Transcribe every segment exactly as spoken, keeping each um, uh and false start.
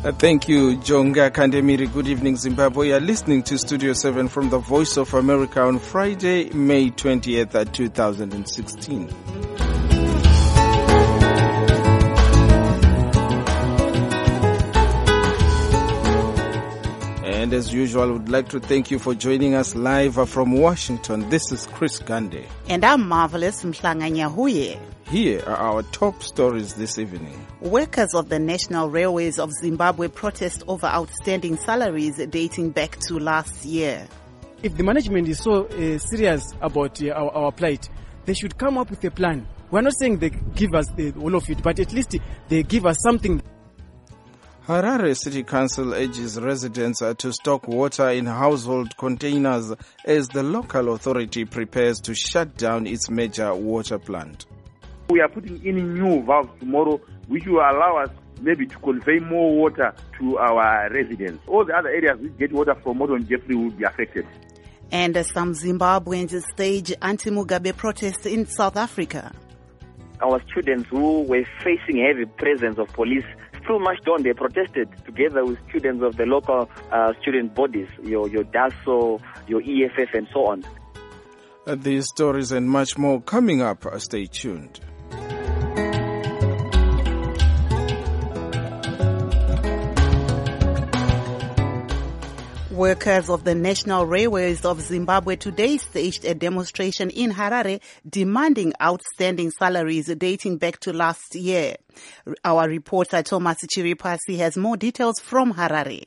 Uh, thank you, Jonga Kandemiri. Good evening, Zimbabwe. You are listening to Studio seven from the Voice of America on Friday, May twentieth, two thousand sixteen. And as usual, I would like to thank you for joining us live from Washington. This is Chris Gande. And I'm Marvelous Mhlanga-Nyahuye. Here are our top stories this evening. Workers of the National Railways of Zimbabwe protest over outstanding salaries dating back to last year. If the management is so uh, serious about uh, our, our plight, they should come up with a plan. We're not saying they give us the, all of it, but at least they give us something. Harare City Council urges residents uh, to stock water in household containers as the local authority prepares to shut down its major water plant. We are putting in new valves tomorrow, which will allow us maybe to convey more water to our residents. All the other areas which get water from Modern Jeffrey will be affected. And uh, some Zimbabweans stage anti-Mugabe protests in South Africa. Our students who were facing heavy presence of police still marched on. They protested together with students of the local uh, student bodies, your, your D A S O, your E F F, and so on. Uh, these stories and much more coming up. Uh, stay tuned. Workers of the National Railways of Zimbabwe today staged a demonstration in Harare demanding outstanding salaries dating back to last year. Our reporter Thomas Chiripasi has more details from Harare.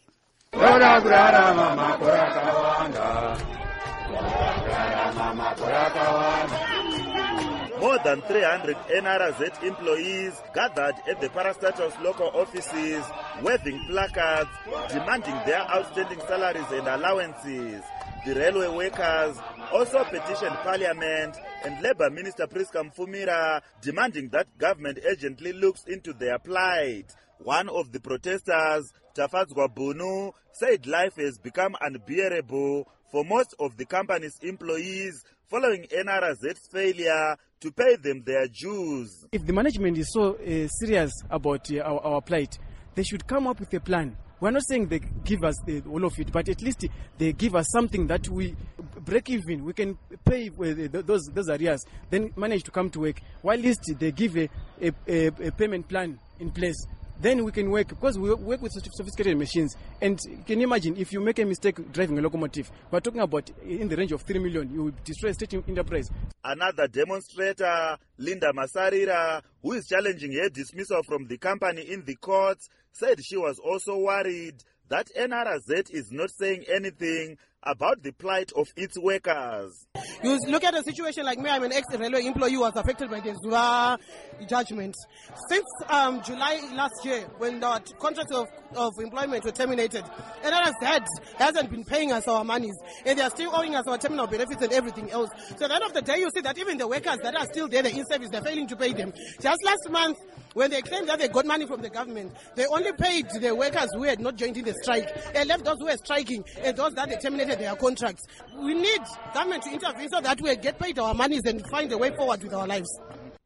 More than three hundred N R Z employees gathered at the parastatus local offices, waving placards, demanding their outstanding salaries and allowances. The railway workers also petitioned Parliament and Labour Minister Priska Mfumira, demanding that government urgently looks into their plight. One of the protesters, Tafadzwa Bunu, said life has become unbearable for most of the company's employees following N R Z's failure to pay them their dues. If the management is so uh, serious about uh, our, our plight, they should come up with a plan. We're not saying they give us the, all of it, but at least they give us something that we break even. We can pay uh, those those areas, then manage to come to work. While at least they give a, a, a, a payment plan in place. Then we can work, because we work with sophisticated machines. And can you imagine, if you make a mistake driving a locomotive, we're talking about in the range of three million, you will destroy a state enterprise. Another demonstrator, Linda Masarira, who is challenging her dismissal from the company in the courts, said she was also worried that N R Z is not saying anything about the plight of its workers. You look at a situation like me, I'm an ex-railway employee who was affected by the Zura judgment. Since um, July last year, when the contracts of, of employment were terminated, N R Z hasn't been paying us our monies, and they are still owing us our terminal benefits and everything else. So at the end of the day, you see that even the workers that are still there, they're in service, they're failing to pay them. Just last month, when they claimed that they got money from the government, they only paid the workers who had not joined in the strike. They left those who were striking and those that they terminated their contracts. We need government to intervene so that we get paid our monies and find a way forward with our lives.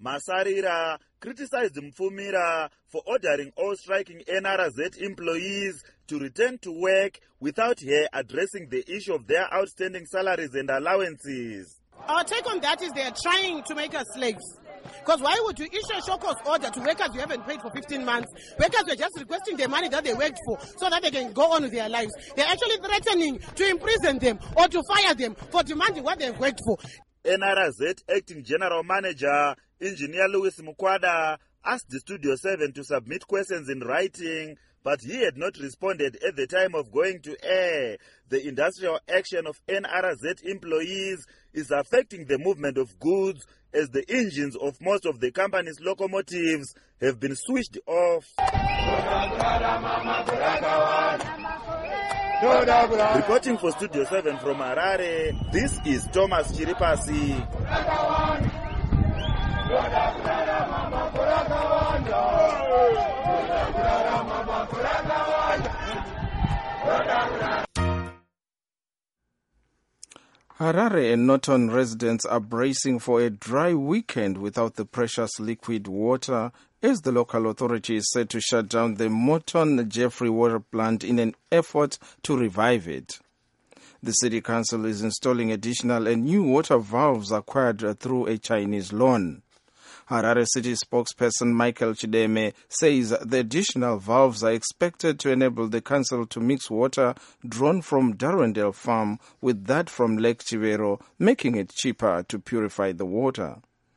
Masarira criticized Mfumira for ordering all striking N R Z employees to return to work without her addressing the issue of their outstanding salaries and allowances. Our take on that is they are trying to make us slaves. Because why would you issue a show cause order to workers you haven't paid for fifteen months? Workers were just requesting the money that they worked for so that they can go on with their lives. They're actually threatening to imprison them or to fire them for demanding what they've worked for. N R Z Acting General Manager, Engineer Louis Mukwada, asked the Studio seven to submit questions in writing, but he had not responded at the time of going to air. The industrial action of N R Z employees is affecting the movement of goods, as the engines of most of the company's locomotives have been switched off. Reporting for Studio seven from Harare, this is Thomas Chiripasi. Harare and Norton residents are bracing for a dry weekend without the precious liquid water as the local authority is set to shut down the Morton Jeffrey water plant in an effort to revive it. The City Council is installing additional and new water valves acquired through a Chinese loan. Harare City spokesperson Michael Chideme says the additional valves are expected to enable the council to mix water drawn from Darwendale Farm with that from Lake Chivero, making it cheaper to purify the water.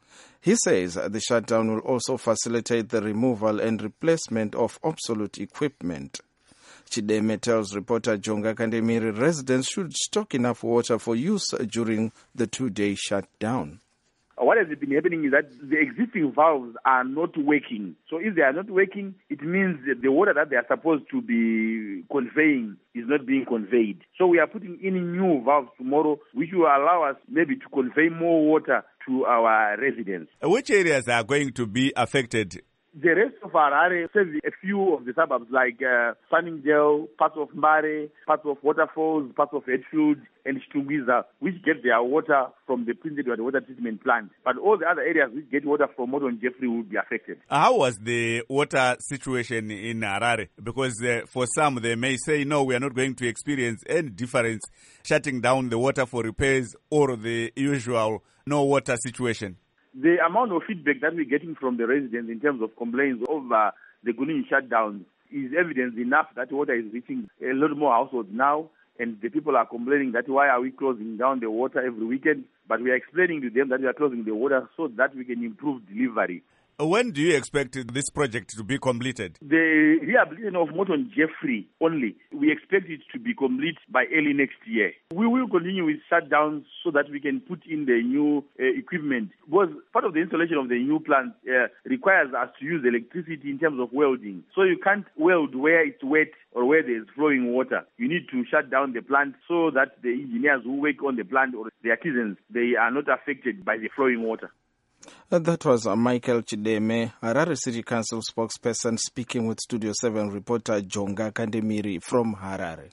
He says the shutdown will also facilitate the removal and replacement of obsolete equipment. Chideme tells reporter Jonga Kandemiri residents should stock enough water for use during the two-day shutdown. What has been happening is that the existing valves are not working. So if they are not working, it means that the water that they are supposed to be conveying is not being conveyed. So we are putting in new valves tomorrow, which will allow us maybe to convey more water to our residents. Which areas are going to be affected? The rest of Harare, a few of the suburbs like uh, Sunningdale, parts of Mbare, parts of Waterfalls, parts of Edgefield and Chitungwiza, which get their water from the Prince Edward water treatment plant. But all the other areas which get water from Morton Jeffrey will be affected. How was the water situation in Harare? Because uh, for some, they may say, no, we are not going to experience any difference shutting down the water for repairs or the usual no water situation. The amount of feedback that we're getting from the residents in terms of complaints over the Gulin shutdowns is evidence enough that water is reaching a lot more households now, and the people are complaining that why are we closing down the water every weekend? But we are explaining to them that we are closing the water so that we can improve delivery. When do you expect this project to be completed? The rehabilitation of Morton Jeffrey only, we expect it to be complete by early next year. We will continue with shutdowns so that we can put in the new uh, equipment. Because part of the installation of the new plant uh, requires us to use electricity in terms of welding. So you can't weld where it's wet or where there's flowing water. You need to shut down the plant so that the engineers who work on the plant or the artisans, they are not affected by the flowing water. Uh, that was uh, Michael Chideme, Harare City Council spokesperson, speaking with Studio seven reporter Jonga Kandemiri from Harare.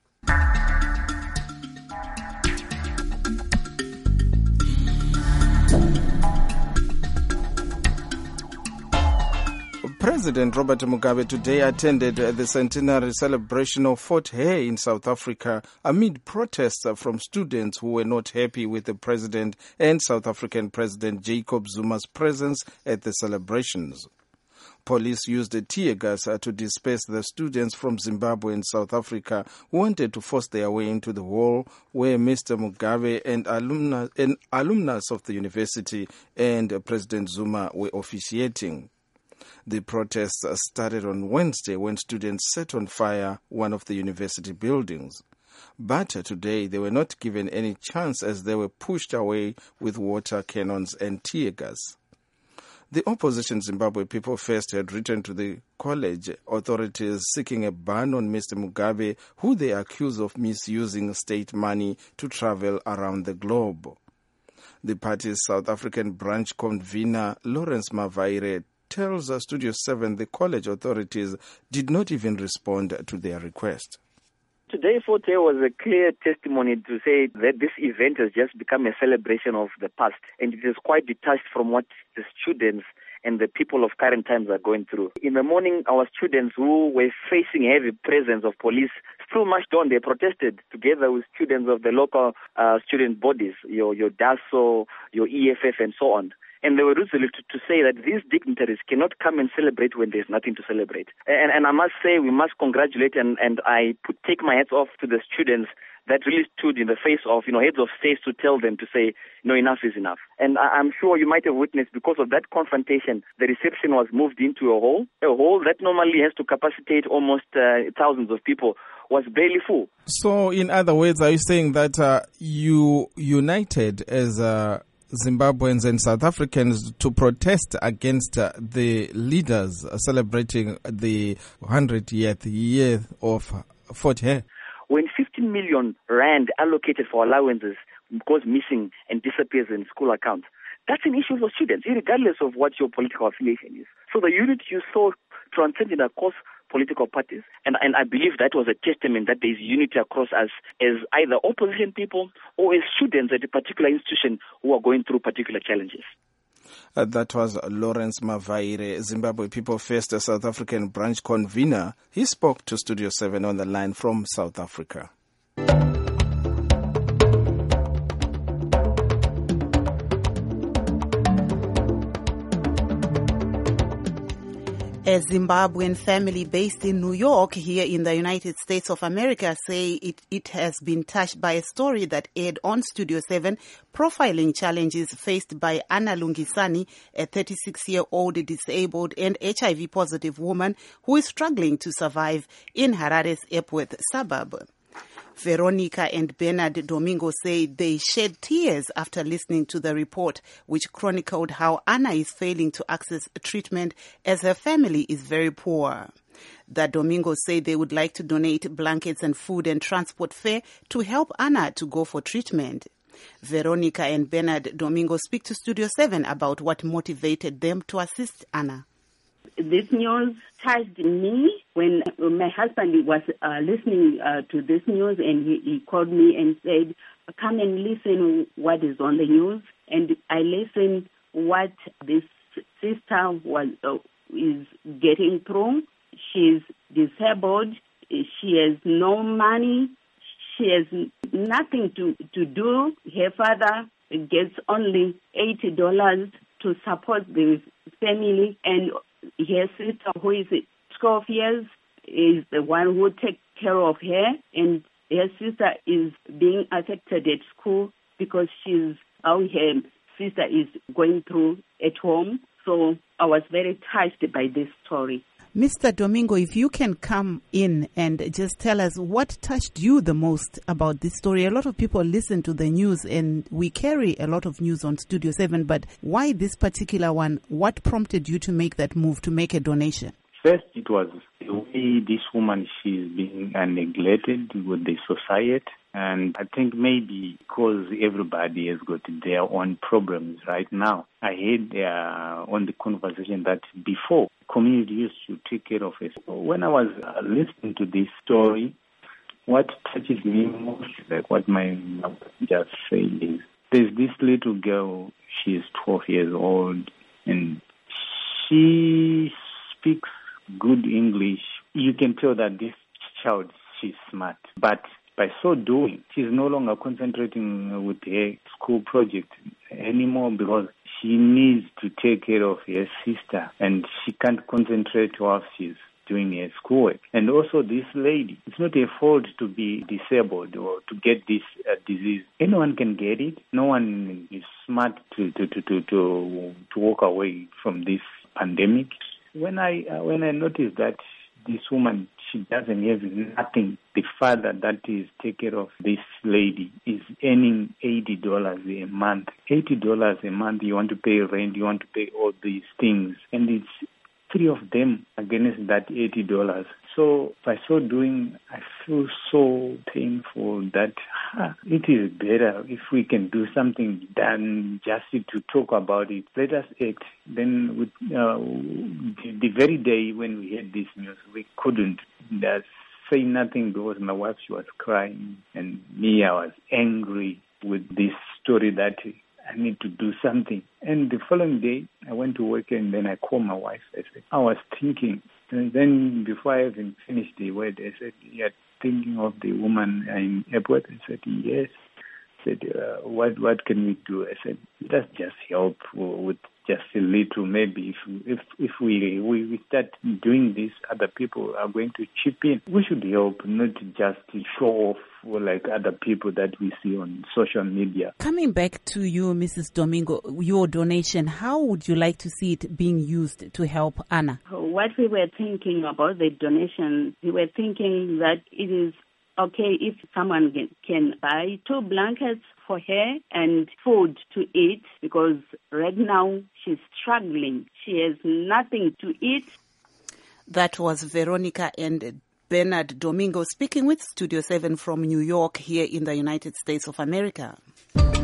President Robert Mugabe today attended the centenary celebration of Fort Hare in South Africa amid protests from students who were not happy with the president and South African President Jacob Zuma's presence at the celebrations. Police used a tear gas to disperse the students from Zimbabwe and South Africa who wanted to force their way into the hall where Mister Mugabe and, alumni, and alumnus of the university and President Zuma were officiating. The protests started on Wednesday when students set on fire one of the university buildings. But today they were not given any chance as they were pushed away with water cannons and tear gas. The opposition Zimbabwe People First had written to the college authorities seeking a ban on Mister Mugabe, who they accuse of misusing state money to travel around the globe. The party's South African branch convener Lawrence Mavaire tells Studio seven the college authorities did not even respond to their request. Today, Fort Hare was a clear testimony to say that this event has just become a celebration of the past, and it is quite detached from what the students and the people of current times are going through. In the morning, our students who were facing heavy presence of police still marched on. They protested together with students of the local uh, student bodies, your, your D A S O, your E F F, and so on. And they were resolute to, to say that these dignitaries cannot come and celebrate when there's nothing to celebrate. And, and I must say, we must congratulate, and, and I put, take my hats off to the students that really stood in the face of, you know, heads of states to tell them to say, no, enough is enough. And I, I'm sure you might have witnessed, because of that confrontation, the reception was moved into a hall. A hall that normally has to capacitate almost uh, thousands of people was barely full. So, in other words, are you saying that uh, you united as uh, Zimbabweans and South Africans to protest against uh, the leaders uh, celebrating the hundredth year of Fort Hare? When fifteen million rand allocated for allowances goes missing and disappears in school accounts, that's an issue for students, regardless of what your political affiliation is. So the unity you saw transcended across political parties, and, and I believe that was a testament that there is unity across us as either opposition people or as students at a particular institution who are going through particular challenges. Uh, that was Lawrence Mavaire, Zimbabwe People First a South African branch convener. He spoke to Studio seven on the line from South Africa. A Zimbabwean family based in New York, here in the United States of America, say it, it has been touched by a story that aired on Studio seven, profiling challenges faced by Anna Lungisani, a thirty-six-year-old disabled and H I V-positive woman who is struggling to survive in Harare's Epworth suburb. Veronica and Bernard Domingo say they shed tears after listening to the report, which chronicled how Anna is failing to access treatment as her family is very poor. The Domingos say they would like to donate blankets and food and transport fare to help Anna to go for treatment. Veronica and Bernard Domingo speak to Studio seven about what motivated them to assist Anna. This news touched me when my husband was uh, listening uh, to this news, and he, he called me and said, come and listen what is on the news. And I listened what this sister was uh, is getting through. She's disabled. She has no money. She has nothing to, to do. Her father gets only eighty dollars to support the family, and her sister, who is twelve years, is the one who takes care of her, and her sister is being affected at school because she's how her sister is going through at home. So I was very touched by this story. Mister Domingo, if you can come in and just tell us what touched you the most about this story. A lot of people listen to the news and we carry a lot of news on Studio seven, but why this particular one? What prompted you to make that move, to make a donation? First, it was the way this woman, she's being uh, neglected with the society. And I think maybe because everybody has got their own problems right now. I heard uh, on the conversation that before, community used to take care of it. When I was uh, listening to this story, what touches me most, like what my mother just said, is there's this little girl, she is twelve years old, and she speaks good English. You can tell that this child, she's smart. But by so doing, she's no longer concentrating with her school project anymore because she needs to take care of her sister and she can't concentrate while she's doing her schoolwork. And also this lady, it's not a fault to be disabled or to get this uh, disease. Anyone can get it. No one is smart to to, to, to, to, to walk away from this pandemic. When I uh, when I noticed that this woman, she doesn't have nothing. The father that is take care of this lady is earning eighty dollars a month. eighty dollars a month, you want to pay rent, you want to pay all these things. And it's three of them against that eighty dollars. So by so doing, I feel so painful that huh, it is better if we can do something than just to talk about it. Let us act. Then with, uh, the, the very day when we had this news, we couldn't uh, say nothing because my wife, she was crying, and me, I was angry with this story that I need to do something. And the following day, I went to work and then I called my wife. I said, I was thinking. And then before I even finished the word, I said, you're thinking of the woman in Epworth? I said, yes. I said, uh, what what can we do? I said, let's just help with just a little. Maybe if if if we, we we start doing this, other people are going to chip in. We should help, not just to show off like other people that we see on social media. Coming back to you, Missus Domingo, your donation, how would you like to see it being used to help Anna? What we were thinking about the donation, we were thinking that it is okay if someone can buy two blankets for her and food to eat, because right now she's struggling. She has nothing to eat. That was Veronica and Bernard Domingo speaking with Studio seven from New York here in the United States of America.